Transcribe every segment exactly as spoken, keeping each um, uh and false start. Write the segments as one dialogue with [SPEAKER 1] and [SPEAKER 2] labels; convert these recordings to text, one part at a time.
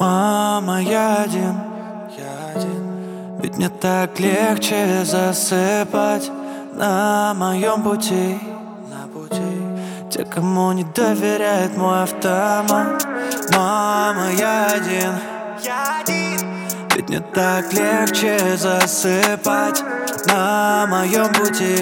[SPEAKER 1] Мама, я один, я один. Ведь мне так легче засыпать на моем пути, на пути. Те, кому не доверяет мой автомат. Мама, я один, я один. Ведь мне так легче засыпать на моем пути,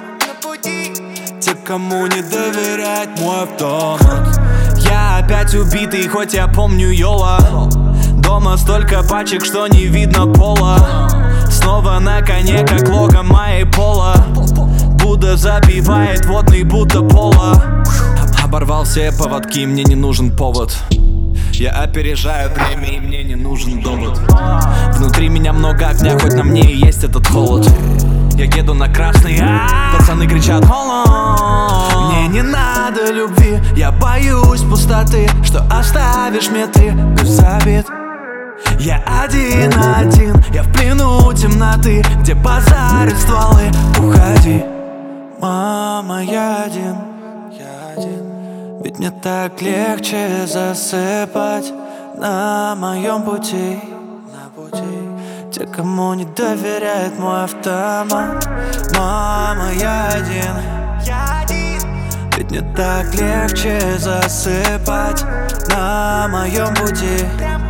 [SPEAKER 1] те, кому не доверяет мой автомат.
[SPEAKER 2] Я опять убитый, хоть я помню Йола. Дома столько пачек, что не видно пола. Снова на коне, как лого моей пола. Будда забивает водный, будто пола. Оборвал все поводки, мне не нужен повод. Я опережаю время, и мне не нужен довод. Внутри меня много огня, хоть на мне и есть этот холод. Я еду на красный, а пацаны кричат «Холод». Мне не надо любви, я боюсь пустоты, что оставишь мне ты без обид. Я один-один, я в плену темноты, где базарят стволы. Уходи.
[SPEAKER 1] Мама, я один, я один. Ведь мне так легче засыпать на моем пути, на пути. Те, кому не доверяет мой автомат. Мама, я один, я один. Ведь мне так легче засыпать на моем пути,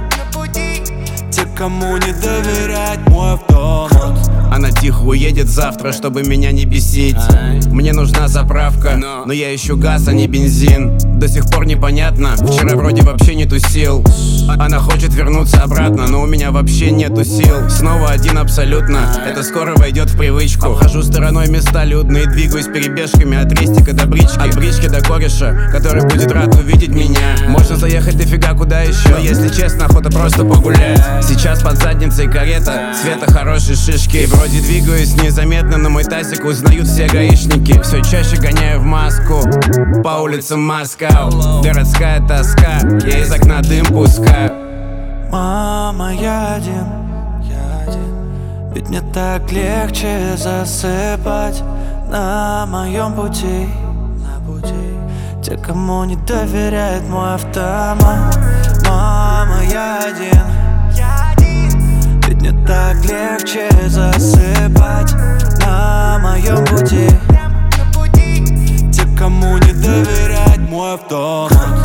[SPEAKER 1] те, кому не доверяет мой автомат.
[SPEAKER 3] Она тихо уедет завтра, чтобы меня не бесить. Мне нужна заправка, но я ищу газ, а не бензин. До сих пор непонятно, вчера вроде вообще нету сил. Она хочет вернуться обратно, но у меня вообще нету сил. Снова один абсолютно, это скоро войдет в привычку. Обхожу стороной места людные, двигаюсь перебежками от рестика до брички. От брички до кореша, который будет рад увидеть меня. Можно заехать дофига куда еще, но если честно, охота просто погулять. Сейчас под задницей карета, цвета хорошей шишки. И вроде двигаюсь незаметно, но мой тазик узнают все гаишники. Все чаще гоняю в маску по улицам Москва. Городская тоска, я из окна дым пускаю.
[SPEAKER 1] Мама, я один, я один. Ведь мне так легче засыпать на моем пути, на пути. Те, кому не доверяет мой автомат. Мама, я один, я один. Ведь мне так легче засыпать на моем пути, те, кому не доверяет мой автомат.